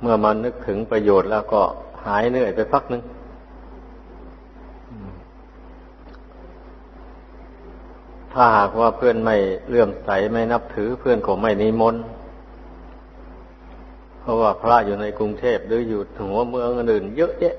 เมื่อมันนึกถึงประโยชน์แล้วก็หายเหนื่อยไปพักนึงถ้าหากว่าเพื่อนไม่เลื่อมใสไม่นับถือเพื่อนก็ไม่นิมนต์เพราะว่าพระอยู่ในกรุงเทพหรืออยู่หัวเมืองอื่นเยอะแยะ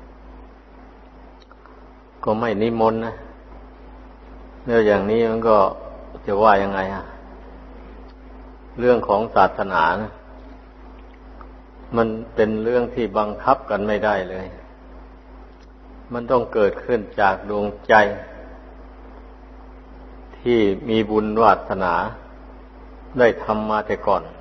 ก็ไม่นิมนต์นะแล้วอย่างนี้มันก็จะว่ายังไงเรื่องของศาสนานะมันเป็นเรื่องที่บังคับกันไม่ได้เลยมันต้องเกิดขึ้นจากดวงใจที่มีบุญวาสนาได้ทำมาแต่ก่อน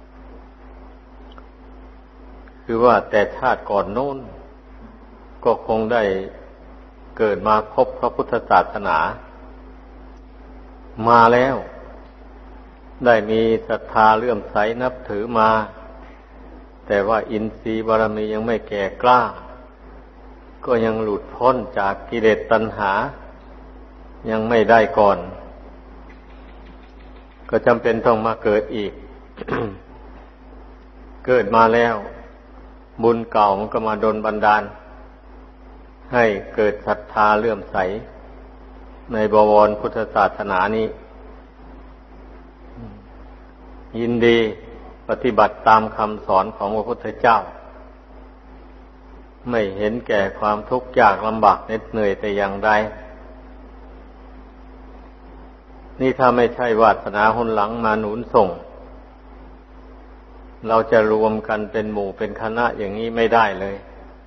คือว่าแต่ชาติก่อนโน้นก็คงได้เกิดมาพบพระพุทธศาสนามาแล้วได้มีศรัทธาเลื่อมใสนับถือมาแต่ว่าอินทรีย์บารมียังไม่แก่กล้าก็ยังหลุดพ้นจากกิเลสตัณหายังไม่ได้ก่อนก็จำเป็นต้องมาเกิดอีก เกิดมาแล้วบุญเก่ามันก็มาดลบันดาลให้เกิดศรัทธาเลื่อมใสในบวรพุทธศาสนานี้ยินดีปฏิบัติตามคำสอนของพระพุทธเจ้าไม่เห็นแก่ความทุกข์ยากลำบากเหน็ดเหนื่อยแต่อย่างใดนี่ถ้าไม่ใช่วาสนาหนหลังมาหนุนส่งเราจะรวมกันเป็นหมู่เป็นคณะอย่างนี้ไม่ได้เลย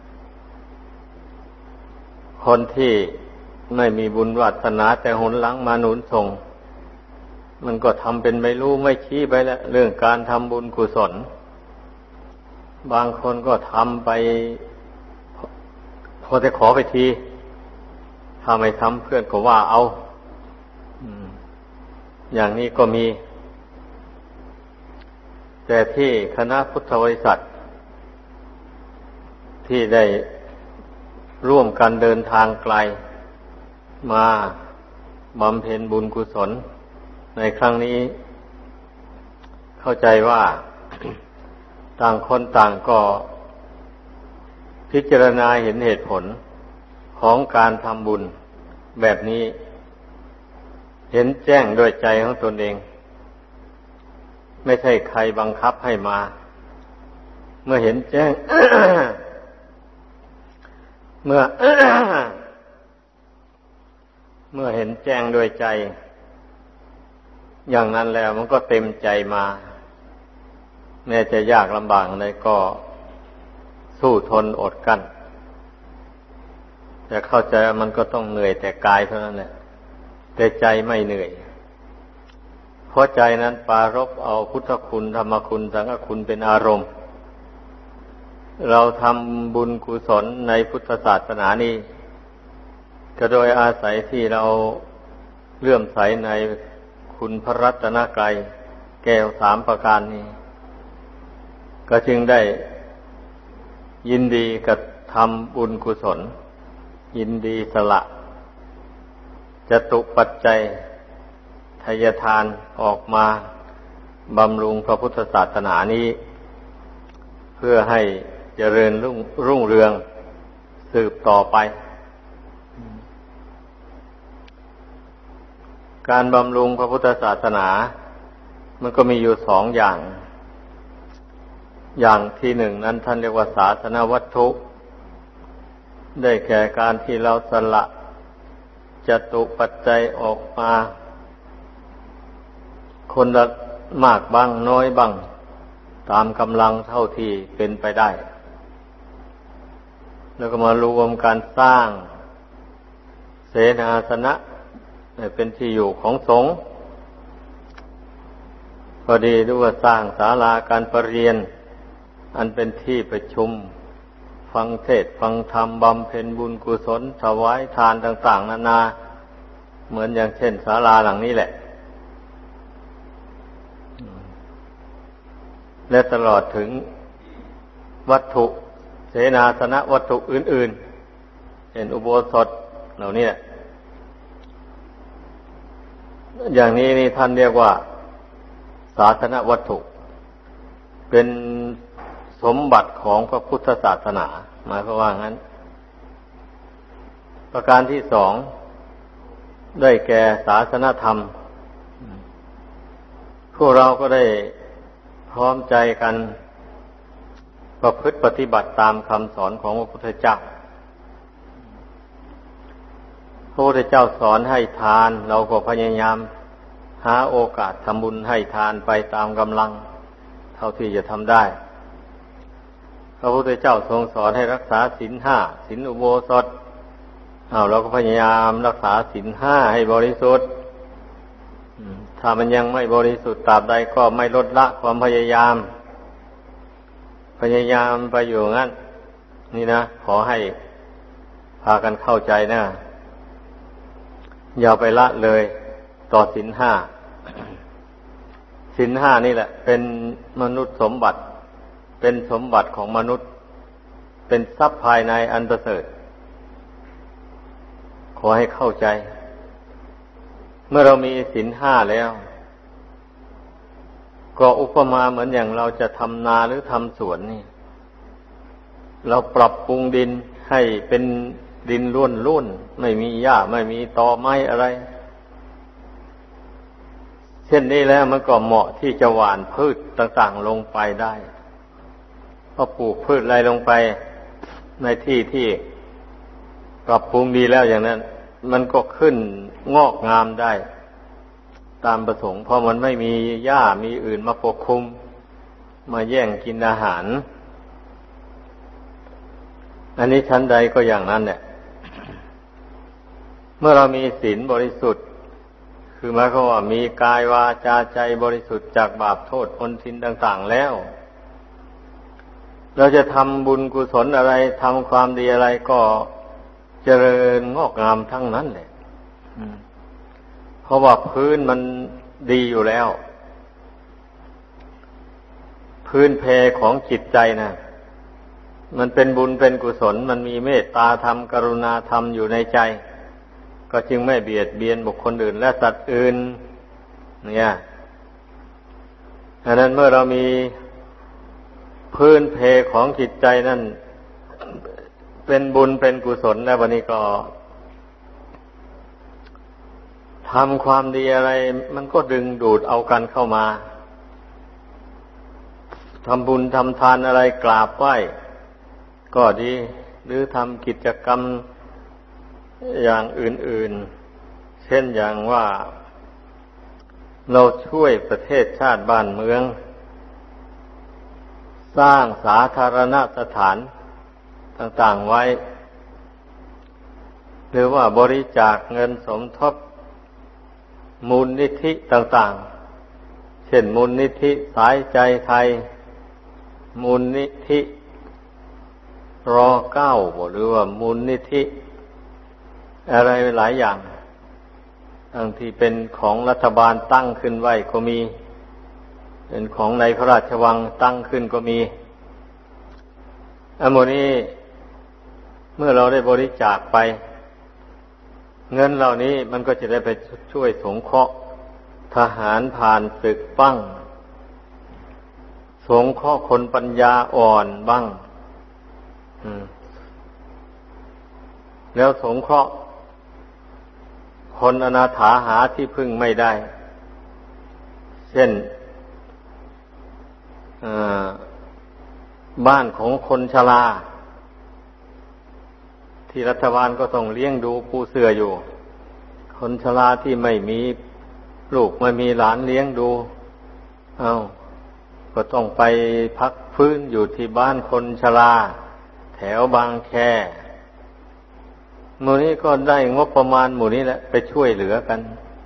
คนที่ไม่มีบุญวาสนาแต่หนหลังมาหนุนส่งมันก็ทำเป็นไม่รู้ไม่ชี้ไปแล้วเรื่องการทำบุญกุศลบางคนก็ทำไปพอจะขอไปทีถ้าไม่ทำเพื่อนก็ว่าเอาอย่างนี้ก็มีแต่ที่คณะพุทธบริษัทที่ได้ร่วมกันเดินทางไกลมาบำเพ็ญบุญกุศลในครั้งนี้เข้าใจว่าต่างคนต่างก็พิจารณาเห็นเหตุผลของการทำบุญแบบนี้เห็นแจ้งด้วยใจของตนเองไม่ใช่ใครบังคับให้มาเมื่อเห็นแจ้ง เมื่อ เมื่อเห็นแจ้งด้วยใจอย่างนั้นแล้วมันก็เต็มใจมาแม้จะยากลำบากอะไรก็สู้ทนอดกั้นแต่เข้าใจว่ามันก็ต้องเหนื่อยแต่กายเท่านั้นแหละแต่ใจไม่เหนื่อยเพราะใจนั้นปรารภเอาพุทธคุณธรรมคุณสังฆคุณเป็นอารมณ์เราทำบุญกุศลในพุทธศาสนานี้ก็โดยอาศัยที่เราเลื่อมใสในคุณพระรัตนกรัยแก้วสามประการนี้ก็จึงได้ยินดีกับทำบุญกุศลยินดีสละจตุปัจจัยทายทานออกมาบำรุงพระพุทธศาสนานี้เพื่อให้เจริญรุ่งเรืองสืบต่อไปการบำรุงพระพุทธศาสนามันก็มีอยู่สองอย่างอย่างที่หนึ่งนั้นท่านเรียกว่าศาสนวัตถุได้แก่การที่เราสละจตุปัจจัยออกมาคนละมากบ้างน้อยบ้างตามกำลังเท่าที่เป็นไปได้แล้วก็มารวมการสร้างเสนาสนะเป็นที่อยู่ของสงฆ์พอดีด้วยว่าสร้างศาลาการประเรียนอันเป็นที่ประชุมฟังเทศน์ฟังธรรมบำเพ็ญบุญกุศลถวายทานต่างๆนานาเหมือนอย่างเช่นศาลาหลังนี้แหละและตลอดถึงวัตถุเสนาสนะวัตถุอื่นๆเช่นอุโบสถเหล่านี้อย่างนี้นี่ท่านเรียกว่าศาสนวัตถุเป็นสมบัติของพระพุทธศาสนาหมายความว่างั้นประการที่สองได้แก่ศาสนธรรมพวกเราก็ได้พร้อมใจกันประพฤติปฏิบัติตามคำสอนของพระพุทธเจ้าพระพุทธเจ้าสอนให้ทานเราก็พยายามหาโอกาสทำบุญให้ทานไปตามกำลังเท่าที่จะทำได้พระพุทธเจ้าทรงสอนให้รักษาศีลห้าศีลอุโบสถเราก็พยายามรักษาศีลห้าให้บริสุทธิ์ถ้ามันยังไม่บริสุทธิ์ตราบใดก็ไม่ลดละความพยายามไปอยู่งั้นนี่นะขอให้พากันเข้าใจนะอย่าไปละเลยต่อศีลห้าศีลห้านี่แหละเป็นมนุษย์สมบัติเป็นสมบัติของมนุษย์เป็นทรัพย์ภายในอันประเสริฐขอให้เข้าใจเมื่อเรามีศีลห้าแล้วก็อุปมาเหมือนอย่างเราจะทำนาหรือทำสวนนี่เราปรับปรุงดินให้เป็นดินร่วนๆไม่มีหญ้าไม่มีตอไม้อะไรเช่นนี้แล้วมันก็เหมาะที่จะหว่านพืชต่างๆลงไปได้พอปลูกพืชอะไรลงไปในที่ที่ปรับปรุงดีแล้วอย่างนั้นมันก็ขึ้นงอกงามได้ตามประสงค์เพราะมันไม่มีหญ้ามีอื่นมาปกคลุมมาแย่งกินอาหารอันนี้ชั้นใดก็อย่างนั้นเนี่ยเมื่อเรามีศีลบริสุทธิ์คือหมายความว่ามีกายวาจาใจบริสุทธิ์จากบาปโทษมลทินต่างๆแล้วเราจะทำบุญกุศลอะไรทำความดีอะไรก็เจริญงอกงามทั้งนั้นแหละเพราะว่าพื้นมันดีอยู่แล้วพื้นเพของจิตใจนะมันเป็นบุญเป็นกุศลมันมีเมตตาธรรมกรุณาธรรมอยู่ในใจก็จึงไม่เบียดเบียนบุคคลอื่นและสัตว์อื่นเนี่ยดังนั้นเมื่อเรามีพื้นเพของจิตใจนั่นเป็นบุญเป็นกุศลแล้ววันนี้ก็ทำความดีอะไรมันก็ดึงดูดเอากันเข้ามาทำบุญทำทานอะไรกราบไหว้ก็ดีหรือทำกิจกรรมอย่างอื่นๆเช่นอย่างว่าเราช่วยประเทศชาติบ้านเมืองสร้างสาธารณสถานต่างๆไว้หรือว่าบริจาคเงินสมทบมูลนิธิต่างๆเช่นมูลนิธิสายใจไทยมูลนิธิร.9หรือว่ามูลนิธิอะไรหลายอย่างทั้งที่เป็นของรัฐบาลตั้งขึ้นไว้ก็มีเป็นของในพระราชวังตั้งขึ้นก็มีอันนี้เมื่อเราได้บริจาคไปเงินเหล่านี้มันก็จะได้ไปช่วยสงเคราะห์ทหารผ่านศึกบ้างสงเคราะห์คนปัญญาอ่อนบ้างแล้วสงเคราะห์คนอนาถาหาที่พึ่งไม่ได้เช่นบ้านของคนชราที่รัฐบาลก็ต้องเลี้ยงดูปูเสืออยู่คนชราที่ไม่มีลูกไม่มีหลานเลี้ยงดูก็ต้องไปพักฟื้นอยู่ที่บ้านคนชราแถวบางแคหมู่นี้ก็ได้งบประมาณหมู่นี้แหละไปช่วยเหลือกัน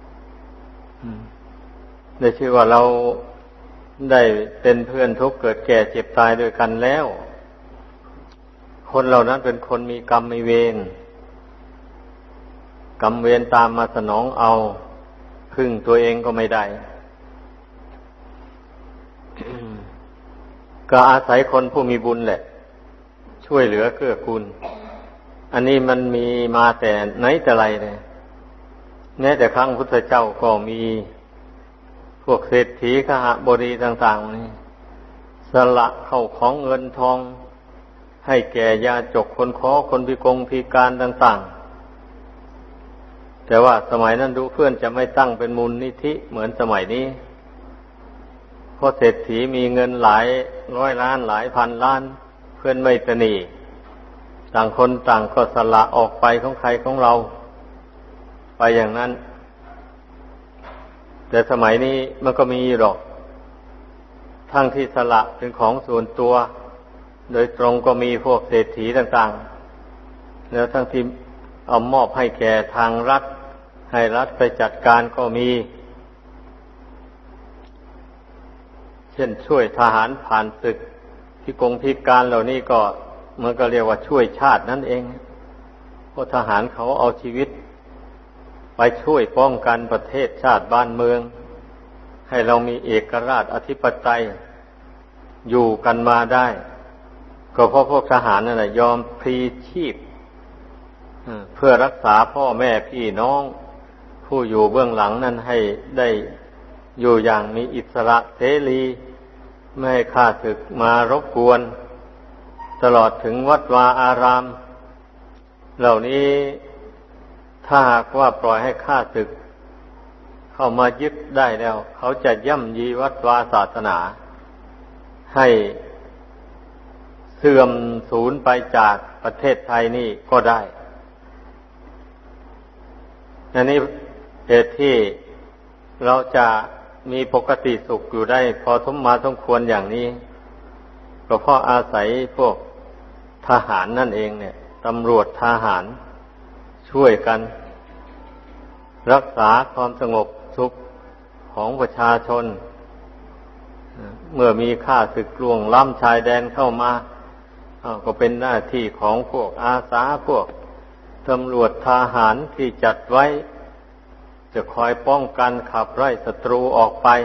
ได้ชื่อว่าเราได้เป็นเพื่อนทุกข์เกิดแก่เจ็บตายด้วยกันแล้วคนเหล่านั้นเป็นคนมีกรรมมีเวรกรรมเวรตามมาสนองเอาพึ่งตัวเองก็ไม่ได้ ก็อาศัยคนผู้มีบุญแหละช่วยเหลือเกื้อกูลอันนี้มันมีมาแต่ไหนแต่ไรเลยแม้แต่ครั้งพุทธเจ้าก็มีพวกเศรษฐีขหบดีต่างๆนี่สละเข้าของเงินทองให้แก่ยาจกคนขอคนพิการต่างๆแต่ว่าสมัยนั้นดูเพื่อนจะไม่ตั้งเป็นมูลนิธิเหมือนสมัยนี้เพราะเศรษฐีมีเงินหลายร้อยล้านหลายพันล้านเพื่อนไม่ตนีต่างคนต่างก็สละออกไปของใครของเราไปอย่างนั้นแต่สมัยนี้มันก็มีหรอกทั้งที่สละเป็นของส่วนตัวโดยตรงก็มีพวกเศรษฐีต่างๆแล้วทั้งที่เอามอบให้แก่ทางรัฐให้รัฐไปจัดการก็มีเช่นช่วยทหารผ่านศึกพิการเหล่านี้ก็มันก็เรียกว่าช่วยชาตินั่นเองเพราะทหารเขาเอาชีวิตไปช่วยป้องกันประเทศชาติบ้านเมืองให้เรามีเอกราชอธิปไตยอยู่กันมาได้ก็เพราะพวกทหารนั่นแหละยอมพลีชีพเพื่อรักษาพ่อแม่พี่น้องผู้อยู่เบื้องหลังนั้นให้ได้อยู่อย่างมีอิสระเสรีไม่ให้ข้าศึกมารบกวนตลอดถึงวัดวาอารามเหล่านี้ถ้าหากว่าปล่อยให้ข้าศึกเข้ามายึดได้แล้วเขาจะย่ำยีวัดวาศาสนาให้เสื่อมสูญไปจากประเทศไทยนี่ก็ได้อันนี้เหตุที่เราจะมีปกติสุขอยู่ได้พอสมควรอย่างนี้ก็เพราะอาศัยพวกทหารนั่นเองเนี่ยตำรวจทหารช่วยกันรักษาความสงบสุขของประชาชนเมื่อมีข้าศึกล่วงล้ำชายแดนเข้ามาก็เป็นหน้าที่ของพวกอาสาพวกตำรวจทหารที่จัดไว้จะคอยป้องกันขับไล่ศัตรูออกไป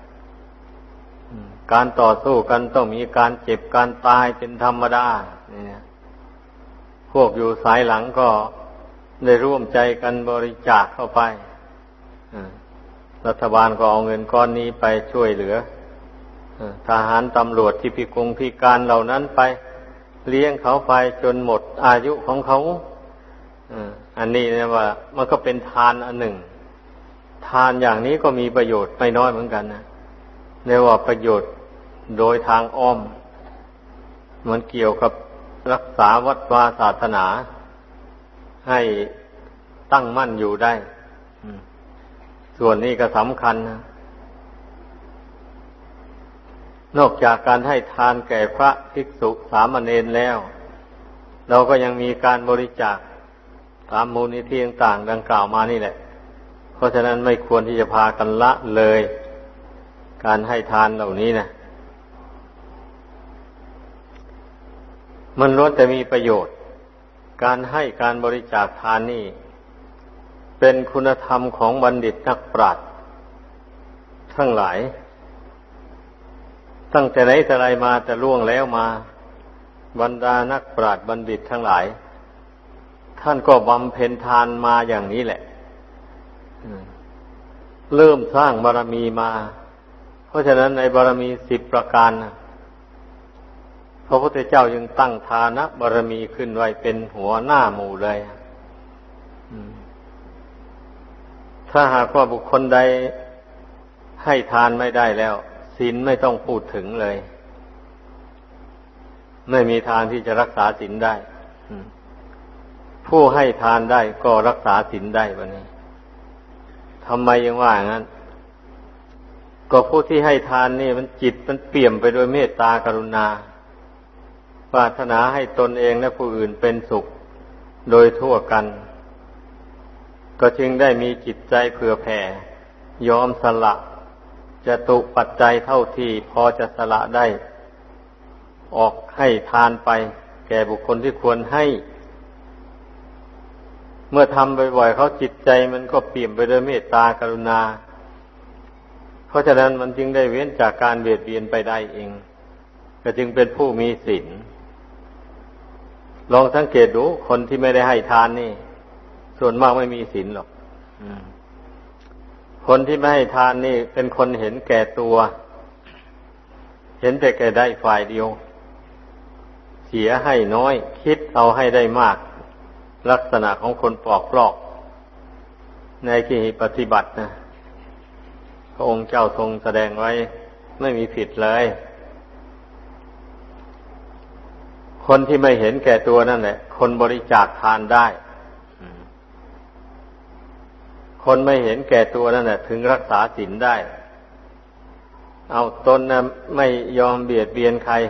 การต่อสู้กันต้องมีการเจ็บการตายเป็นธรรมดาเนี่ยพวกอยู่สายหลังก็ได้ร่วมใจกันบริจาคเข้าไปรัฐบาลก็เอาเงินก้อนนี้ไปช่วยเหลือทหารตำรวจที่พิการเหล่านั้นไปเลี้ยงเขาไปจนหมดอายุของเขาอันนี้นะว่ามันก็เป็นทานอันหนึ่งทานอย่างนี้ก็มีประโยชน์ไม่น้อยเหมือนกันนะเรียกว่าประโยชน์โดยทางอ้อมมันเกี่ยวกับรักษาวัดวาศาสนาให้ตั้งมั่นอยู่ได้ส่วนนี้ก็สำคัญนะนอกจากการให้ทานแก่พระภิกษุสามเณรแล้วเราก็ยังมีการบริจาคตามมูลนิธิต่างๆดังกล่าวมานี่แหละเพราะฉะนั้นไม่ควรที่จะพากันละเลยการให้ทานเหล่านี้นะมันล้วนแต่มีประโยชน์การให้การบริจาคทานนี่เป็นคุณธรรมของบัณฑิตนักปราชญ์ทั้งหลายตั้งแต่ไหนแต่ไรมาแต่ล่วงแล้วมาบรรดานักปราชญ์บัณฑิตทั้งหลายท่านก็บำเพ็ญทานมาอย่างนี้แหละเริ่มสร้างบารมีมาเพราะฉะนั้นในบารมี10ประการพระพุทธเจ้ายังตั้งทานะบารมีขึ้นไว้เป็นหัวหน้าหมู่เลยถ้าหากว่าบุคคลใดให้ทานไม่ได้แล้วศีลไม่ต้องพูดถึงเลยไม่มีทางที่จะรักษาศีลได้ผู้ให้ทานได้ก็รักษาศีลได้วันนี้ทำไมยังว่าอย่างนั้นก็ผู้ที่ให้ทานนี่มันจิตมันเปี่ยมไปด้วยเมตตากรุณาปรารถนาให้ตนเองและผู้อื่นเป็นสุขโดยทั่วกันก็จึงได้มีจิตใจเผื่อแผ่ยอมสละจตุปัจจัยเท่าที่พอจะสละได้ออกให้ทานไปแก่บุคคลที่ควรให้เมื่อทำบ่อยๆเขาจิตใจมันก็เปี่ยมไปด้วยเมตตากรุณาเพราะฉะนั้นมันจึงได้เว้นจากการเบียดเบียนไปได้เองก็จึงเป็นผู้มีศีลลองสังเกตดูคนที่ไม่ได้ให้ทานนี่ส่วนมากไม่มีศีลหรอกคนที่ไม่ให้ทานนี่เป็นคนเห็นแก่ตัวเห็นแต่แก่ได้ฝ่ายเดียวเสียให้น้อยคิดเอาให้ได้มากลักษณะของคนปอกลอกในที่ปฏิบัตินะพระองค์เจ้าทรงแสดงไว้ไม่มีผิดเลยคนที่ไม่เห็นแก่ตัวนั่นแหละคนบริจาคทานได้คนไม่เห็นแก่ตัวนั่นแหละถึงรักษาศีลได้เอาตนนะไม่ยอมเบียดเบียนใคร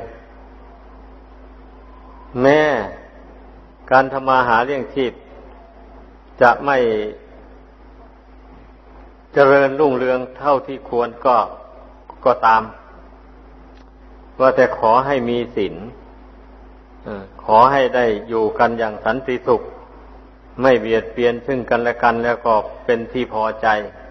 แม้การทำมาหาเลี้ยงชีพจะไม่เจริญรุ่งเรืองเท่าที่ควรก็ตามว่าแต่ขอให้มีศีลขอให้ได้อยู่กันอย่างสันติสุขไม่เบียดเบียนซึ่งกันและกันแล้วก็เป็นที่พอใจ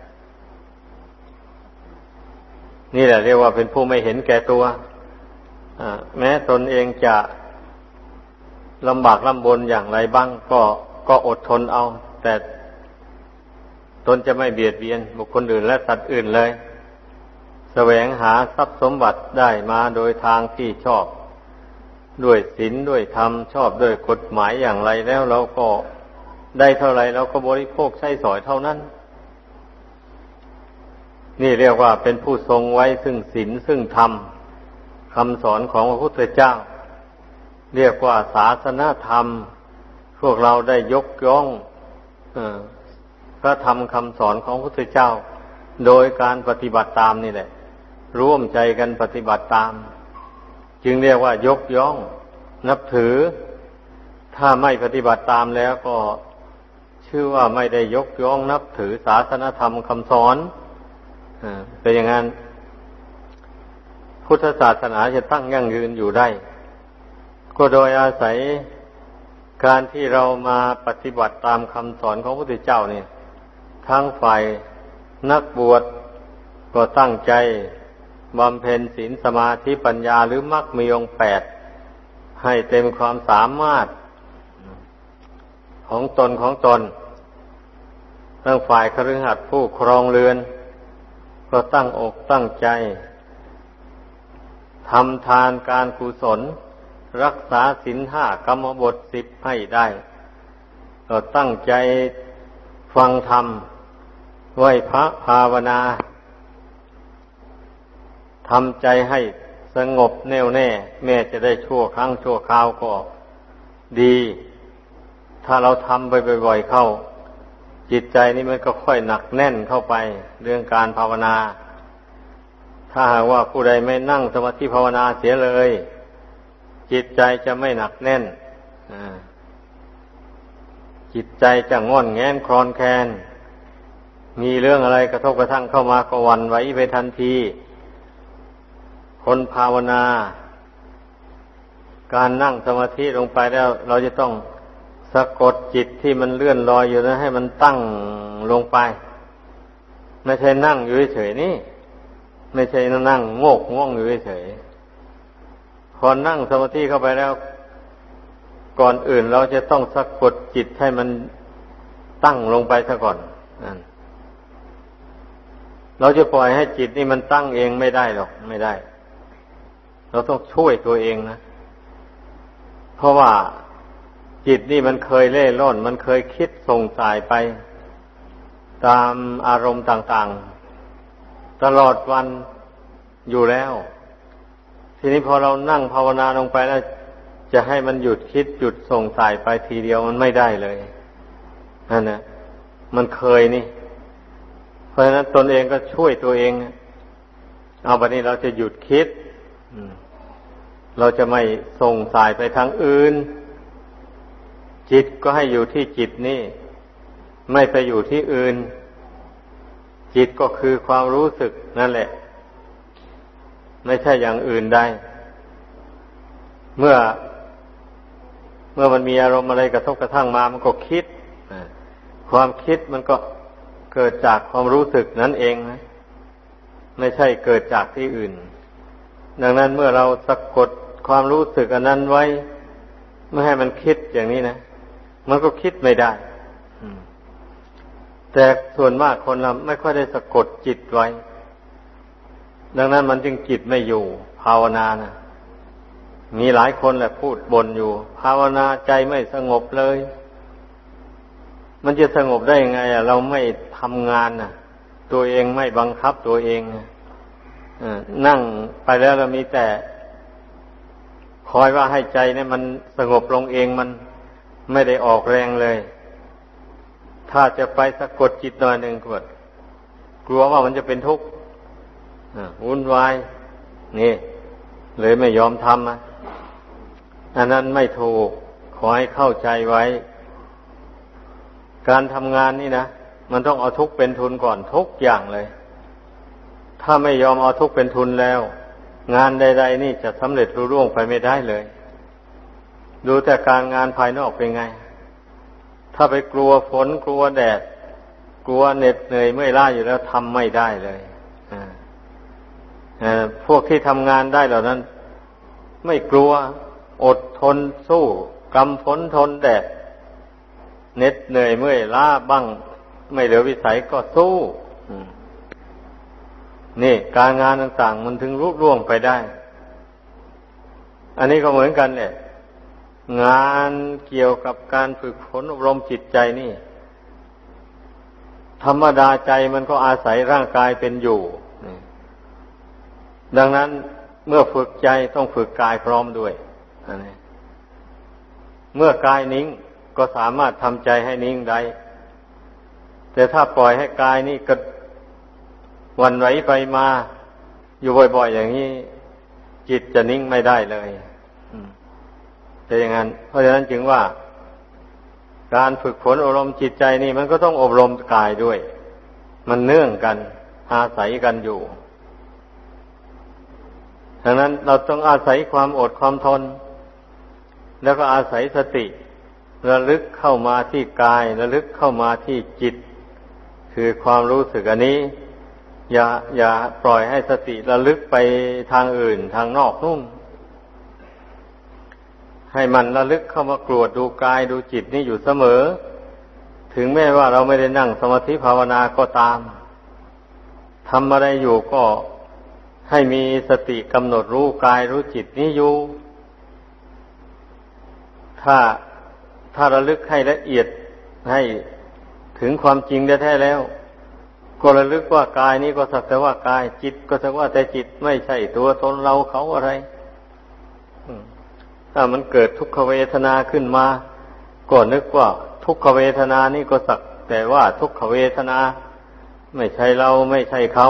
นี่แหละเรียกว่าเป็นผู้ไม่เห็นแก่ตัวแม้ตนเองจะลำบากลำบนอย่างไรบ้างก็อดทนเอาแต่ตนจะไม่เบียดเบียนบุคคลอื่นและสัตว์อื่นเลยแสวงหาทรัพย์สมบัติได้มาโดยทางที่ชอบด้วยศีลด้วยธรรมชอบด้วยกฎหมายอย่างไรแล้วเราก็ได้เท่าไรเราก็บริโภคใช้สอยเท่านั้นนี่เรียกว่าเป็นผู้ทรงไว้ซึ่งศีลซึ่งธรรมคำสอนของพระพุทธเจ้าเรียกว่าศาสนธรรมพวกเราได้ยกย่องพระธรรมคำสอนของพระพุทธเจ้าโดยการปฏิบัติตามนี่แหละร่วมใจกันปฏิบัติตามจึงเรียกว่ายกย่องนับถือถ้าไม่ปฏิบัติตามแล้วก็ชื่อว่าไม่ได้ยกย่องนับถือศาสนธรรมคำสอนเป็นอย่างนั้นพุทธศาสนาจะตั้งยั่งยืนอยู่ได้ก็โดยอาศัยการที่เรามาปฏิบัติตามคำสอนของพระพุทธเจ้านี่ทั้งฝ่ายนักบวชก็ตั้งใจบำเพ็ญศีลสมาธิปัญญาหรือมรรคมีองค์8ให้เต็มความสามารถของตนทั้งฝ่ายคฤหัสถ์ผู้ครองเรือนก็ตั้งอกตั้งใจทำทานการกุศลรักษาศีล5กรรมบท10ให้ได้ก็ตั้งใจฟังธรรมไหว้พระภาวนาทำใจให้สงบแน่วแน่แม้จะได้ชั่วครั้งชั่วคราวก็ดีถ้าเราทำไปบ่อยๆเข้าจิตใจนี่มันก็ค่อยหนักแน่นเข้าไปเรื่องการภาวนาถ้าหากว่าผู้ใดไม่นั่งสมาธิภาวนาเสียเลยจิตใจจะไม่หนักแน่นจิตใจจะง่อนแงนคลอนแคลนมีเรื่องอะไรกระทบกระทั่งเข้ามาก็หวั่นไหวไปทันทีคนภาวนาการนั่งสมาธิลงไปแล้วเราจะต้องสะกดจิตที่มันเลื่อนลอยอยู่นั้นให้มันตั้งลงไปไม่ใช่นั่งอยู่เฉยๆนี่ไม่ใช่นั่งโงกง่วงอยู่เฉยๆพอนั่งสมาธิเข้าไปแล้วก่อนอื่นเราจะต้องสะกดจิตให้มันตั้งลงไปซะก่อนเราจะปล่อยให้จิตนี่มันตั้งเองไม่ได้หรอกไม่ได้เราต้องช่วยตัวเองนะเพราะว่าจิตนี่มันเคยเล่ร่อนมันเคยคิดส่งสายไปตามอารมณ์ต่างๆตลอดวันอยู่แล้วทีนี้พอเรานั่งภาวนาลงไปแล้วจะให้มันหยุดคิดหยุดส่งสายไปทีเดียวมันไม่ได้เลยนั่นนะมันเคยนี่เพราะฉะนั้นตนเองก็ช่วยตัวเองเอาบัดนี้เราจะหยุดคิดเราจะไม่ส่งสายไปทางอื่นจิตก็ให้อยู่ที่จิตนี่ไม่ไปอยู่ที่อื่นจิตก็คือความรู้สึกนั่นแหละไม่ใช่อย่างอื่นใดเมื่อมันมีอารมณ์อะไรกระทบกระทั่งมามันก็คิดความคิดมันก็เกิดจากความรู้สึกนั่นเองนะไม่ใช่เกิดจากที่อื่นดังนั้นเมื่อเราสะกดความรู้สึกอันนั้นไว้ไม่ให้มันคิดอย่างนี้นะมันก็คิดไม่ได้แต่ส่วนมากคนเราไม่ค่อยได้สะกดจิตไว้ดังนั้นมันจึงจิตไม่อยู่ภาวนานะมีหลายคนแหละพูดบ่นอยู่ภาวนาใจไม่สงบเลยมันจะสงบได้ยังไงเราไม่ทำงานน่ะตัวเองไม่บังคับตัวเองนั่งไปแล้วเรามีแต่คอยว่าให้ใจเนี่ยมันสงบลงเองมันไม่ได้ออกแรงเลยถ้าจะไปสะกดจิตหน่อยหนึ่งกลัวว่ามันจะเป็นทุกข์วุ่นวายนี่เลยไม่ยอมทำอันนั้นไม่ถูกขอให้เข้าใจไว้การทำงานนี่นะมันต้องเอาทุกข์เป็นทุนก่อนทุกอย่างเลยถ้าไม่ยอมเอาทุกข์เป็นทุนแล้วงานใดๆนี่จะสำเร็จรุ่ร่วงไปไม่ได้เลยดูแต่การงานภายนอกเป็นไงถ้าไปกลัวฝนกลัวแดดกลัวเหน็ดเหนื่อยเมื่อยล้าอยู่แล้วทำไม่ได้เลยพวกที่ทำงานได้เหล่านั้นไม่กลัวอดทนสู้กำฝนทนแดดเหน็ดเหนื่อยเมื่อยล้าบ้างไม่เหลือวิสัยก็สู้นี่การงานต่างๆมันถึงรุ่ร่วงไปได้อันนี้ก็เหมือนกันเนี่ยงานเกี่ยวกับการฝึกฝนอบรมจิตใจนี่ธรรมดาใจมันก็อาศัยร่างกายเป็นอยู่ดังนั้นเมื่อฝึกใจต้องฝึกกายพร้อมด้วยเมื่อกายนิ่งก็สามารถทำใจให้นิ่งได้แต่ถ้าปล่อยให้กายนี่ก็หวั่นไหวไปมาอยู่บ่อยๆอย่างนี้จิตจะนิ่งไม่ได้เลยแต่อย่างนั้นเพราะฉะนั้นจึงว่าการฝึกฝนอบรมจิตใจนี่มันก็ต้องอบรมกายด้วยมันเนื่องกันอาศัยกันอยู่ดังนั้นเราต้องอาศัยความอดความทนแล้วก็อาศัยสติระลึกเข้ามาที่กายระลึกเข้ามาที่จิตคือความรู้สึกอันนี้อย่าปล่อยให้สติระลึกไปทางอื่นทางนอกนู่นให้มันระลึกเข้ามากรวดดูกายดูจิตนี่อยู่เสมอถึงแม้ว่าเราไม่ได้นั่งสมาธิภาวนาก็ตามทำอะไรอยู่ก็ให้มีสติกำหนดรู้กายรู้จิตนี้อยู่ถ้าระลึกให้ละเอียดให้ถึงความจริงแท้ๆแล้วก็ระลึกว่ากายนี้ก็สักแต่ว่ากายจิตก็สักว่าแต่จิตไม่ใช่ตัวตนเราเขาอะไรถ้ามันเกิดทุกขเวทนาขึ้นมาก็นึกว่าทุกขเวทนานี่ก็สักแต่ว่าทุกขเวทนาไม่ใช่เราไม่ใช่เขา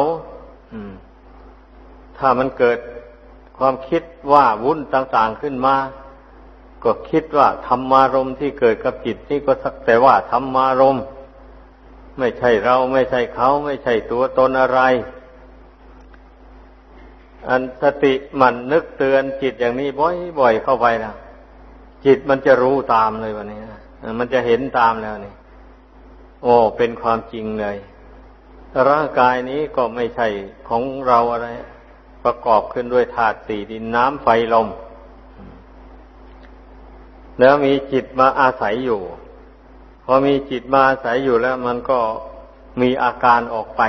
ถ้ามันเกิดความคิดว่าวุ่นต่างๆขึ้นมาก็คิดว่าธรรมารมณ์ที่เกิดกับจิตนี่ก็สักแต่ว่าธรรมารมณ์ไม่ใช่เราไม่ใช่เขาไม่ใช่ตัวตนอะไรอันสติมันนึกเตือนจิตอย่างนี้บ่อยๆเข้าไปนะจิตมันจะรู้ตามเลยวันนี้มันจะเห็นตามแล้วนี่โอ้เป็นความจริงเลยร่างกายนี้ก็ไม่ใช่ของเราอะไรประกอบขึ้นด้วยธาตุสี่ดินน้ำไฟลมแล้วมีจิตมาอาศัยอยู่พอมีจิตมาอาศัยอยู่แล้วมันก็มีอาการออกไป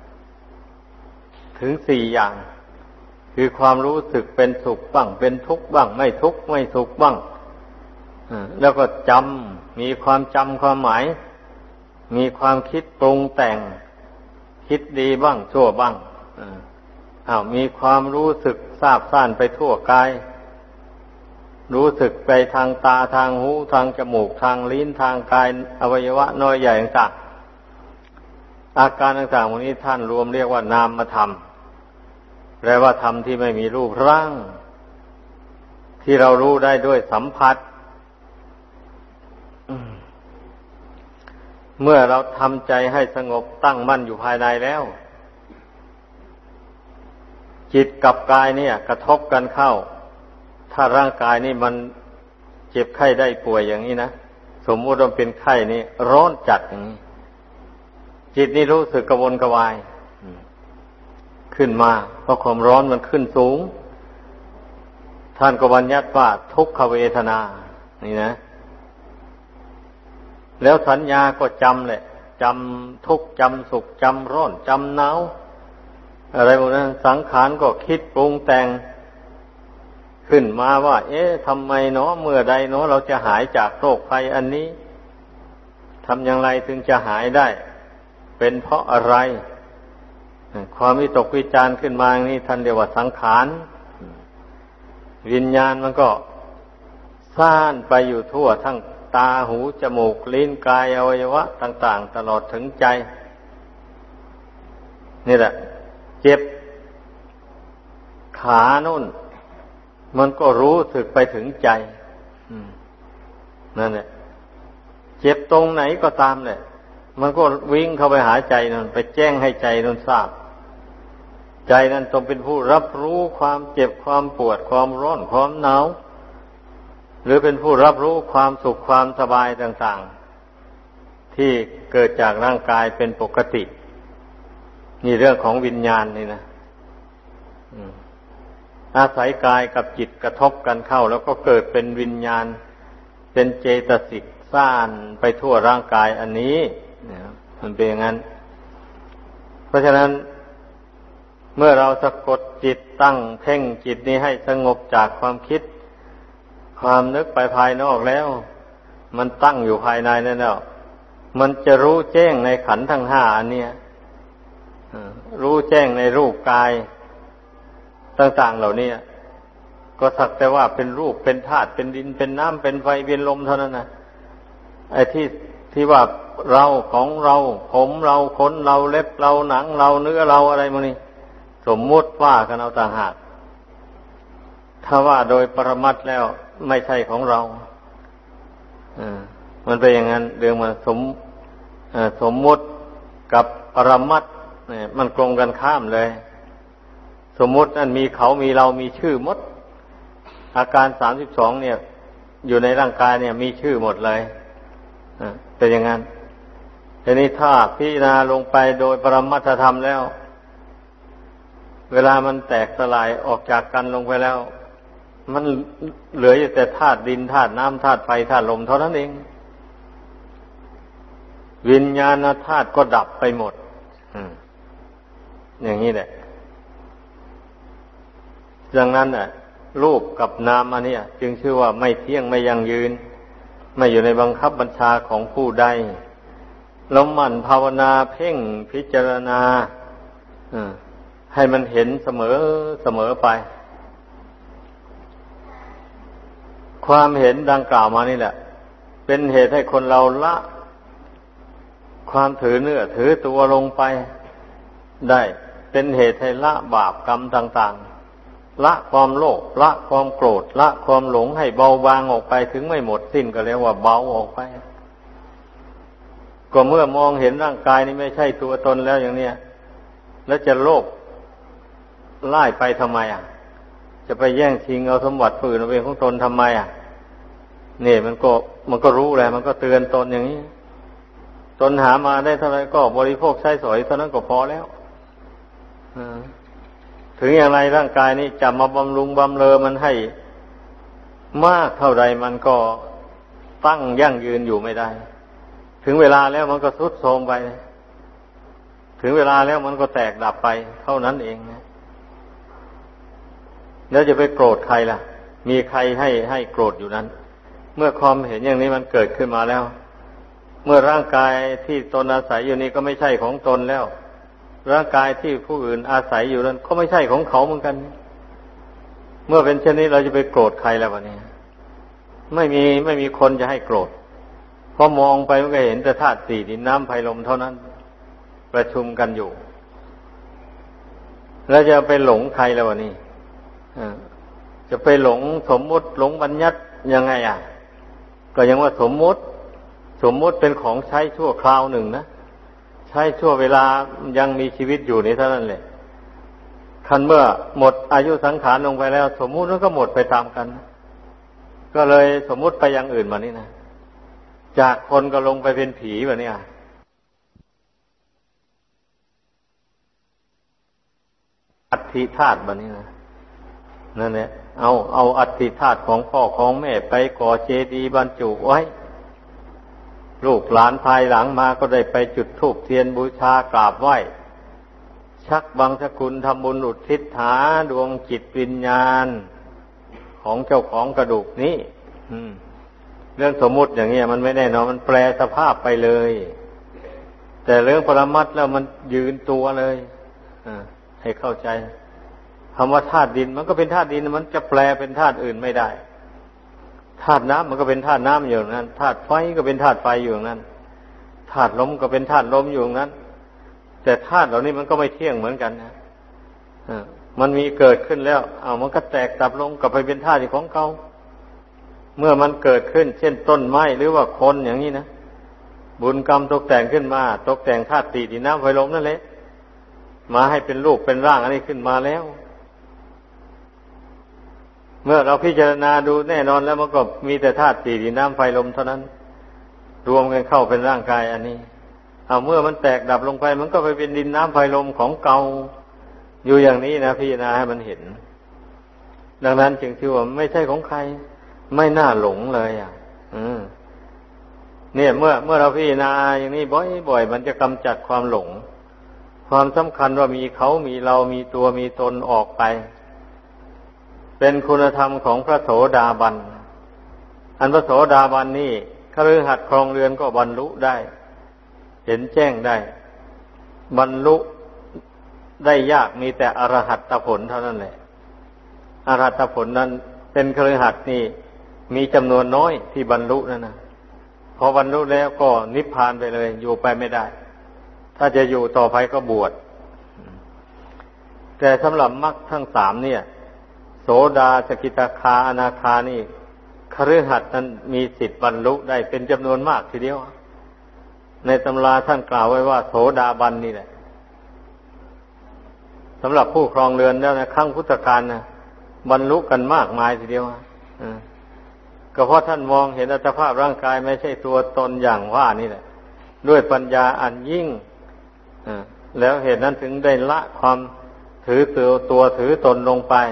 ถึงสี่อย่างคือความรู้สึกเป็นสุขบ้างเป็นทุกข์บ้างไม่ทุกข์ไม่สุขบ้างแล้วก็จำมีความจำความหมายมีความคิดปรุงแต่งคิดดีบ้างชั่วบ้างมีความรู้สึกซาบซ่านไปทั่วกายรู้สึกไปทางตาทางหูทางจมูกทางลิ้นทางกายอวัยวะน้อยใหญ่ต่างๆอาการต่างๆพวกนี้ท่านรวมเรียกว่านามธรรมแปลว่าธรรมที่ไม่มีรูปร่างที่เรารู้ได้ด้วยสัมผัสเมื่อเราทำใจให้สงบตั้งมั่นอยู่ภายในแล้วจิตกับกายเนี่ยกระทบกันเข้าถ้าร่างกายนี่มันเจ็บไข้ได้ป่วยอย่างนี้นะสมมุติว่าเป็นไข้นี่ร้อนจัดอย่างนี้จิตนี่รู้สึกกระวนกระวายขึ้นมาเพราะความร้อนมันขึ้นสูงท่านก็บัญญัติว่าทุกขเวทนานี่นะแล้วสัญญาก็จำแหละจำทุกข์จำสุขจำร้อนจำหนาวอะไรพวกนั้นสังขารก็คิดปรุงแต่งขึ้นมาว่าทำไมเนาะเมื่อใดเนาะเราจะหายจากโรคภัยอันนี้ทำอย่างไรถึงจะหายได้เป็นเพราะอะไรความวิตกวิจารณ์ขึ้นมาอย่างนี้ท่านเรียกว่าสังขารวิญญาณมันก็ซ่านไปอยู่ทั่วทั้งตาหูจมูกลิ้นกายอวัยวะต่างๆตลอดถึงใจนี่แหละเจ็บขาโน่นมันก็รู้สึกไปถึงใจนั่นแหละเจ็บตรงไหนก็ตามเนี่ยมันก็วิ่งเข้าไปหาใจนั่นไปแจ้งให้ใจนั่นทราบใจนั้นต้องเป็นผู้รับรู้ความเจ็บความปวดความร้อนความหนาวหรือเป็นผู้รับรู้ความสุขความสบายต่างๆที่เกิดจากร่างกายเป็นปกตินี่เรื่องของวิญญาณนี่นะอาศัยกายกับจิตกระทบกันเข้าแล้วก็เกิดเป็นวิญญาณเป็นเจตสิกซ่านไปทั่วร่างกายอันนี้มันเป็นอย่างนั้นเพราะฉะนั้นเมื่อเราสะกดจิตตั้งเพ่งจิตนี้ให้สงบจากความคิดความนึกไปภายนอกแล้วมันตั้งอยู่ภายในนั่นแล้วมันจะรู้แจ้งในขันธ์ทั้งห้าอันเนี้ยรู้แจ้งในรูปกายต่างๆเหล่านี้ก็สักแต่ว่าเป็นรูปเป็นธาตุเป็นดินเป็นน้ำเป็นไฟเป็นลมเท่านั้นนะไอ้ที่ว่าเราของเราผมเราขนเราเล็บเราหนังเราเนื้อเราอะไรพวกนี้สมมุติว่ากันเอาต่างหากถ้าว่าโดยปรมัตถ์แล้วไม่ใช่ของเรามันเป็นอย่างนั้นเรื่องมันสมมุติกับปรมัตถ์เนี่ยมันตรงกันข้ามเลยสมมุตินั่นมีเขามีเรามีชื่อหมดอาการ32เนี่ยอยู่ในร่างกายเนี่ยมีชื่อหมดเลยเป็นอย่างนั้นทีนี้ถ้าพิจารณาลงไปโดยปรมัตถธรรมแล้วเวลามันแตกสลายออกจากกันลงไปแล้วมันเหลืออยู่แต่ธาตุดินธาตุน้ำธาตุไฟธาตุลมเท่านั้นเองวิญญาณธาตุก็ดับไปหมดอย่างนี้แหละดังนั้นน่ะรูปกับนามอันนี้จึงชื่อว่าไม่เที่ยงไม่ยั่งยืนไม่อยู่ในบังคับบัญชาของผู้ใดแล้วหมั่นภาวนาเพ่งพิจารณาให้มันเห็นเสมอไปความเห็นดังกล่าวมานี่แหละเป็นเหตุให้คนเราละความถือเนื้อถือตัวลงไปได้เป็นเหตุให้ละบาปกรรมต่างๆละความโลภละความโกรธละความหลงให้เบาบางออกไปถึงไม่หมดสิ้นก็เรียกว่าเบาออกไปก็เมื่อมองเห็นร่างกายนี้ไม่ใช่ตัวตนแล้วอย่างเนี้ยแล้วจะโลภไล่ไปทำไมจะไปแย่งชิงเอาสมบัติผู้อื่นเอาเป็นของตนทำไมนี่มันก็รู้แหละมันก็เตือนตนอย่างนี้ตนหามาได้เท่าไรก็บริโภคใช้สอยเท่านั้นก็พอแล้วถึงอย่างไรร่างกายนี้จะมาบำรุงบำเรอมันให้มากเท่าไรมันก็ตั้งยั่งยืนอยู่ไม่ได้ถึงเวลาแล้วมันก็ทรุดโทรมไปถึงเวลาแล้วมันก็แตกดับไปเท่านั้นเองแล้วจะไปโกรธใครล่ะมีใครให้โกรธอยู่นั้นเมื่อความเห็นอย่างนี้มันเกิดขึ้นมาแล้วเมื่อร่างกายที่ตนอาศัยอยู่นี้ก็ไม่ใช่ของตนแล้วร่างกายที่ผู้อื่นอาศัยอยู่นั้นก็ไม่ใช่ของเขาเหมือนกันเมื่อเป็นเช่นนี้เราจะไปโกรธใครแล้ววะเนี่ยไม่มีคนจะให้โกรธเพราะมองไปมันก็เห็นแต่ธาตุสี่ดินน้ำไฟลมเท่านั้นประชุมกันอยู่แล้วจะไปหลงใครแล้ววะนี่จะไปหลงสมมุติหลงบัญญัติยังไงก็ยังว่าสมมุติเป็นของใช้ชั่วคราวหนึ่งนะใช้ชั่วเวลายังมีชีวิตอยู่นี่เท่านั้นแหละคันเมื่อหมดอายุสังขารลงไปแล้วสมมุติมันก็หมดไปตามกันก็เลยสมมุติไปอย่างอื่นมานี่นะจากคนก็ลงไปเป็นผีแบบนี้อัฐิธาตุแบบนี้นะนั่นแหละเอาอัฐิธาตุของพ่อของแม่ไปก่อเจดีย์บรรจุไว้ลูกหลานภายหลังมาก็ได้ไปจุดธูปเทียนบูชากราบไหว้ชักบังสกุลทำบุญอุทิศหาดวงจิตวิญญาณขของเจ้าของกระดูกนี้เรื่องสมมุติอย่างเงี้ยมันไม่แน่นอนมันแปลสภาพไปเลยแต่เรื่องปรมัตถ์แล้วมันยืนตัวเลยให้เข้าใจคำว่าธาตุดินมันก็เป็นธาตุดินมันจะแปลเป็นธาตุอื่นไม่ได้ธาตุน้ำมันก็เป็นธาตุน้ำอยู่อย่างนั้นธาตุไฟก็เป็นธาตุไฟอยู่อย่างนั้นธาตุลมก็เป็นธาตุลมอยู่อย่างนั้นแต่ธาตุเหล่านี้มันก็ไม่เที่ยงเหมือนกันนะมันมีเกิดขึ้นแล้วมันก็แตกดับลงกลับไปเป็นธาตุของเก่าเมื่อมันเกิดขึ้นเช่นต้นไม้หรือว่าคนอย่างนี้นะบุญกรรมตกแต่งขึ้นมาตกแต่งธาตุสี่ดินน้ำไฟลมนั่นแหละมาให้เป็นรูปเป็นร่างอันนี้ขึ้นมาแล้วเมื่อเราพิจารณาดูแน่นอนแล้วมันก็มีแต่ธาตุสี่ดินน้ำไฟลมเท่านั้นรวมกันเข้าเป็นร่างกายอันนี้เมื่อมันแตกดับลงไปมันก็ไปเป็นดินน้ำไฟลมของเก่าอยู่อย่างนี้นะพิจารณาให้มันเห็นดังนั้นจึงชื่อว่าไม่ใช่ของใครไม่น่าหลงเลยเนี่ยเมื่อเราพิจารณาอย่างนี้บ่อยๆมันจะกำจัดความหลงความสำคัญว่ามีเขามีเรามีตัวมีตนออกไปเป็นคุณธรรมของพระโสดาบันอันพระโสดาบันนี่คฤหัสถ์ครองเรือนก็บรรลุได้เห็นแจ้งได้บรรลุได้ยากมีแต่อรหัตผลเท่านั้นแหละอรหัตผลนั้นเป็นคฤหัสถ์นี่มีจำนวนน้อยที่บรรลุนั่นนะพอบรรลุแล้วก็นิพพานไปเลยอยู่ไปไม่ได้ถ้าจะอยู่ต่อไปก็บวชแต่สำหรับมรรคทั้งสามเนี่ยโสดาสกิทาคาอนาคานี่คฤหัสถ์นั้นมีสิทธิ์บรรลุได้เป็นจำนวนมากทีเดียวในตำราท่านกล่าวไว้ว่าโสดาบันนี่แหละสำหรับผู้ครองเรือนแล้วนะครั้งพุทธกาลนะบรรลุกันมากมายทีเดียวก็เพราะท่านมองเห็นอัตภาพร่างกายไม่ใช่ตัวตนอย่างว่านี่แหละด้วยปัญญาอันยิ่งแล้วเหตุนั้นถึงได้ละความถือตัวถือตนลงไป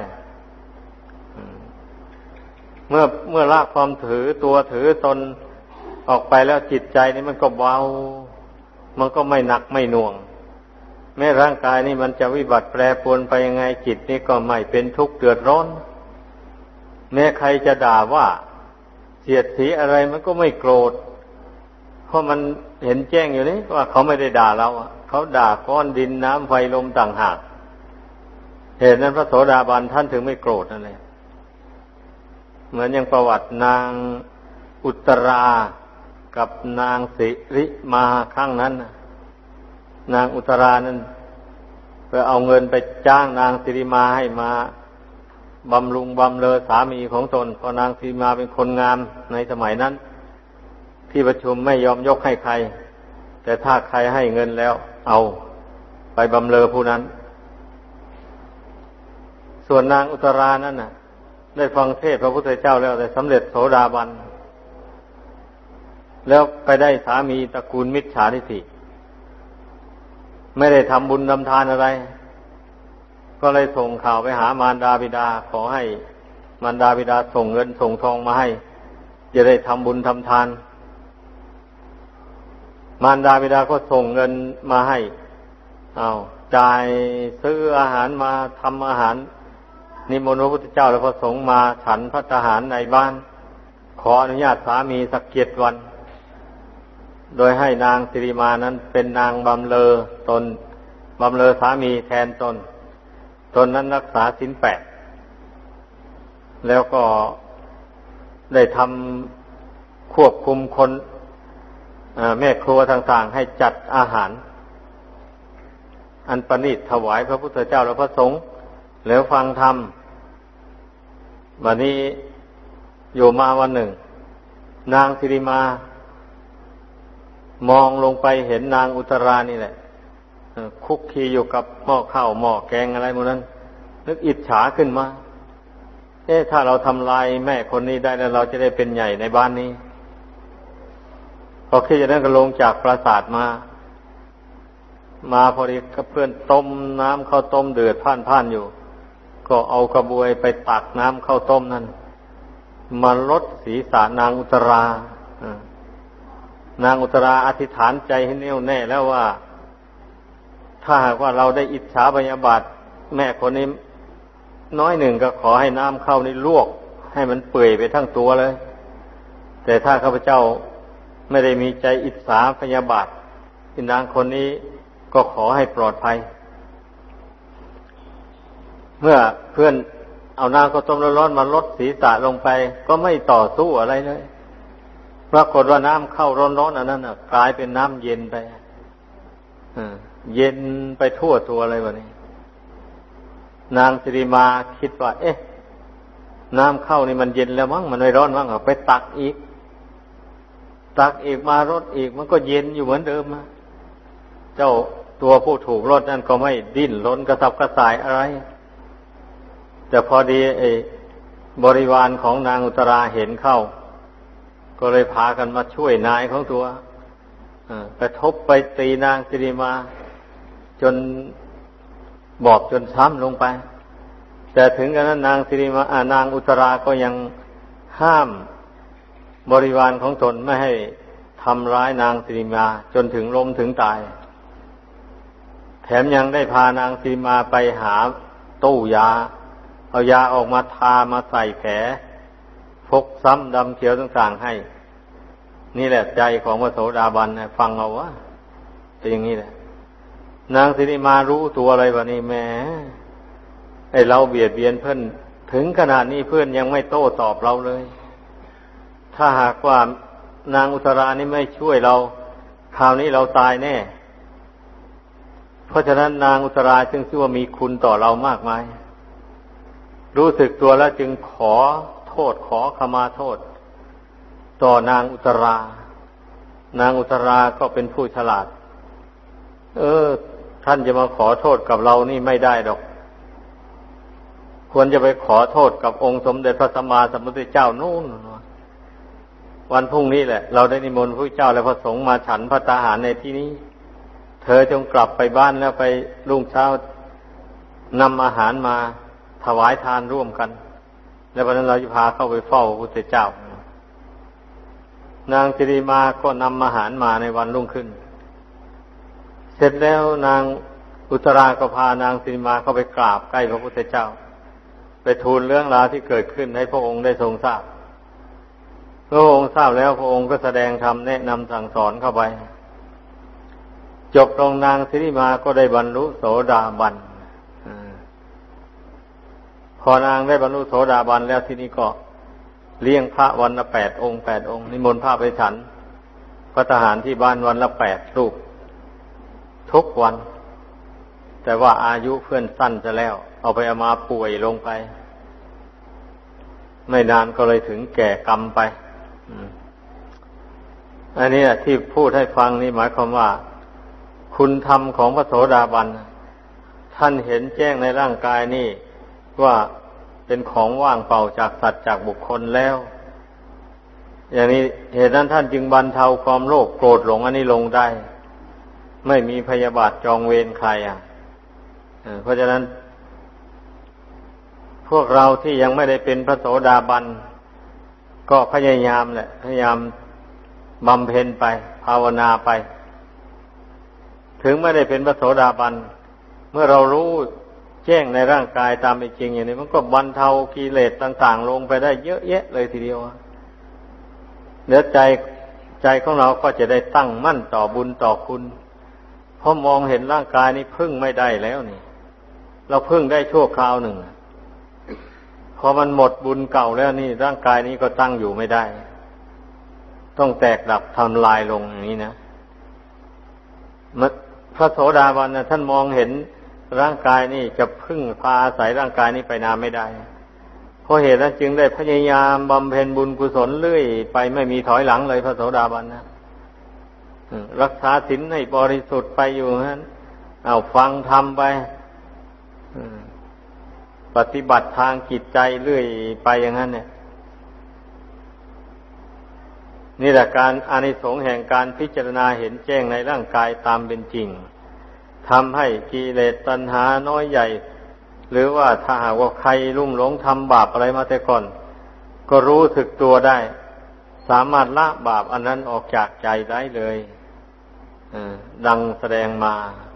เมื่อละความถือตัวถือตนออกไปแล้วจิตใจนี่มันก็เบามันก็ไม่หนักไม่หน่วงแม้ร่างกายนี่มันจะวิบัติแปรปรวนไปยังไงจิตนี่ก็ไม่เป็นทุกข์เดือดร้อนแม้ใครจะด่าว่าเสียดสีอะไรมันก็ไม่โกรธเพราะมันเห็นแจ้งอยู่นี่ว่าเขาไม่ได้ด่าเราเขาด่าก้อนดินน้ำไฟลมต่างหากเหตุนั้นพระโสดาบันท่านถึงไม่โกรธนั่นแหละเหมือนอย่างประวัตินางอุตรากับนางสิริมาครั้งนั้นนางอุตรานั้นไปเอาเงินไปจ้างนางสิริมาให้มาบำรุงบำเรอสามีของตนเพราะนางสิริมาเป็นคนงามในสมัยนั้นที่ประชุมไม่ยอมยกให้ใครแต่ถ้าใครให้เงินแล้วเอาไปบำเรอผู้นั้นส่วนนางอุตรานั้นน่ะได้ฟังเทศน์พระพุทธเจ้าแล้วได้สำเร็จโสดาบันแล้วไปได้สามีตระกูลมิจฉาทิฏฐิไม่ได้ทำบุญทำทานอะไรก็เลยส่งข่าวไปหามารดาบิดาขอให้มารดาบิดาส่งเงินส่งทองมาให้จะได้ทำบุญทำทานมารดาบิดาก็ส่งเงินมาให้จ่ายซื้ออาหารมาทำอาหารนิมนต์พระพุทธเจ้าและพระสงฆ์มาฉันภัตตาหารในบ้านขออนุญาตสามีสัก7 วันโดยให้นางสิริมานั้นเป็นนางบำเรอตนบำเรอสามีแทนตนนั้นรักษาศีล 8แล้วก็ได้ทำควบคุมคนแม่ครัวต่างๆให้จัดอาหารอันประณีตถวายพระพุทธเจ้าและพระสงฆ์แล้วฟังธรรมวันนี้อยู่มาวันหนึ่งนางสิริมามองลงไปเห็นนางอุตรานี่แหละคุกคีอยู่กับหม้อข้าวหม้อแกงอะไรหมดนั้นนึกอิจฉาขึ้นมาถ้าเราทำลายแม่คนนี้ได้แล้วเราจะได้เป็นใหญ่ในบ้านนี้พอคิดอย่างนั้นก็ลงจากปราสาทมาพอดีกับเพื่อนต้มน้ำข้าวต้มเดือดพ่านอยู่ก็เอากระบวยไปตักน้ำข้าวต้มนั้นมาลดศีรษะนางอุตรานางอุตราอธิษฐานใจให้แน่วแน่แล้วว่าถ้าหากว่าเราได้อิจฉาพยาบาทแม่คนนี้น้อยหนึ่งก็ขอให้น้ำเข้านี่ลวกให้มันเปื่อยไปทั้งตัวเลยแต่ถ้าข้าพเจ้าไม่ได้มีใจอิจฉาพยาบาทที่นางคนนี้ก็ขอให้ปลอดภัยเมื่อเพื่อนเอาน้ำข้าวต้มร้อนๆมาลดศีรษะลงไปก็ไม่ต่อสู้อะไรเลยปรากฏว่าน้ำเข้าร้อนๆอันนั้นกลายเป็นน้ำเย็นไปเย็นไปทั่วตัวเลยวันนี้นางสิริมาคิดว่าน้ำเข้านี่มันเย็นแล้วมั้งมันไม่ร้อนมั้งไปตักอีกมารดอีกมันก็เย็นอยู่เหมือนเดิมนะเจ้าตัวผู้ถูกรดนั่นก็ไม่ดิ้นรนกระสับกระส่ายอะไรแต่พอดีบริวารของนางอุตราเห็นเข้าก็เลยพากันมาช่วยนายของตัวไปทบไปตีนางสิริมาจนบอบจนช้ำลงไปแต่ถึงกระนั้นนางสิริมานางอุตราก็ยังห้ามบริวารของตนไม่ให้ทำร้ายนางสิริมาจนถึงล้มถึงตายแถมยังได้พานางสิริมาไปหาตู้ยาเอายาออกมาทามาใส่แผลพกซ้ำดำเขียวต่างๆให้นี่แหละใจของพระโสดาบันฟังเอาว่าเป็นอย่างนี้แหละนางสิริมารู้ตัวอะไรวะนี่แหมเราเบียดเบียนเพื่อนถึงขนาดนี้เพื่อนยังไม่โต้ตอบเราเลยถ้าหากว่านางอุตรานี่ไม่ช่วยเราคราวนี้เราตายแน่เพราะฉะนั้นนางอุตราจึงชื่อว่ามีคุณต่อเรามากมายรู้สึกตัวแล้วจึงขอโทษขอขมาโทษต่อนางอุตรานางอุตราก็เป็นผู้ฉลาดท่านจะมาขอโทษกับเรานี่ไม่ได้ดอกควรจะไปขอโทษกับองค์สมเด็จพระสัมมาสัมพุทธเจ้านู่นวันพรุ่งนี้แหละเราได้นิมนต์พระเจ้าและพระสงฆ์มาฉันภัตตาหารในที่นี้เธอจงกลับไปบ้านแล้วไปรุ่งเช้านำอาหารมาถวายทานร่วมกันแล้ววันนั้นเราจะพาเข้าไปเฝ้าพระพุทธเจ้านางสิริมาก็นำอาหารมาในวันรุ่งขึ้นเสร็จแล้วนางอุตราก็พานางสิริมาเข้าไปกราบใกล้พระพุทธเจ้าไปทูลเรื่องราวที่เกิดขึ้นให้พระองค์ได้ทรงทราบพระองค์ทราบแล้วพระองค์ก็แสดงธรรมแนะนำสั่งสอนเข้าไปจบลงนางสิริมาก็ได้บรรลุโสดาบันพอนางได้บรรลุโสดาบันแล้วที่นี้ก็เลี้ยงพระวันละ8 องค์นิมนต์พระไปฉันภัตตาหารที่บ้านวันละ8 รูปทุกวันแต่ว่าอายุเพื่อนสั้นจะแล้วเอาไปเอามาป่วยลงไปไม่นานก็เลยถึงแก่กรรมไปอันนี้ที่พูดให้ฟังนี่หมายความว่าคุณธรรมของพระโสดาบันท่านเห็นแจ้งในร่างกายนี่ว่าเป็นของว่างเปล่าจากสัตว์จากบุคคลแล้วอย่างนี้เหตุนั้นท่านจึงบรรเทาความโลภโกรธหลงอันนี้ลงได้ไม่มีพยาบาทจองเวรใครเพราะฉะนั้นพวกเราที่ยังไม่ได้เป็นพระโสดาบันก็พยายามบำเพ็ญไปภาวนาไปถึงไม่ได้เป็นพระโสดาบันเมื่อเรารู้แจ้งในร่างกายตามเป็นจริงอย่างนี้มันก็บรรเทากิเลสต่างๆลงไปได้เยอะแยะเลยทีเดียวเนื้อใจของเราก็จะได้ตั้งมั่นต่อบุญต่อคุณเพราะมองเห็นร่างกายนี้พึ่งไม่ได้แล้วนี่เราพึ่งได้ชั่วคราวหนึ่งพอมันหมดบุญเก่าแล้วนี่ร่างกายนี้ก็ตั้งอยู่ไม่ได้ต้องแตกดับทำลายลงอย่างนี้นะพระโสดาบันนะท่านมองเห็นร่างกายนี่จะพึ่งพาอาศัยร่างกายนี้ไปนานไม่ได้เพราะเหตุนั้นจึงได้พยายามบำเพ็ญบุญกุศลเรื่อยไปไม่มีถอยหลังเลยพระโสดาบันนะรักษาศีลให้บริสุทธิ์ไปอยู่นั้นเอาฟังธรรมไปปฏิบัติทางจิตใจเรื่อยไปอย่างนั้นเนี่ยนี่แหละการอานิสงส์แห่งการพิจารณาเห็นแจ้งในร่างกายตามเป็นจริงทำให้กิเลสตัณหาน้อยใหญ่หรือว่าถ้าหากว่าใครลุ่มหลงทำบาปอะไรมาแต่ก่อนก็รู้สึกตัวได้สามารถละบาปอันนั้นออกจากใจได้เลยดังแสดงมา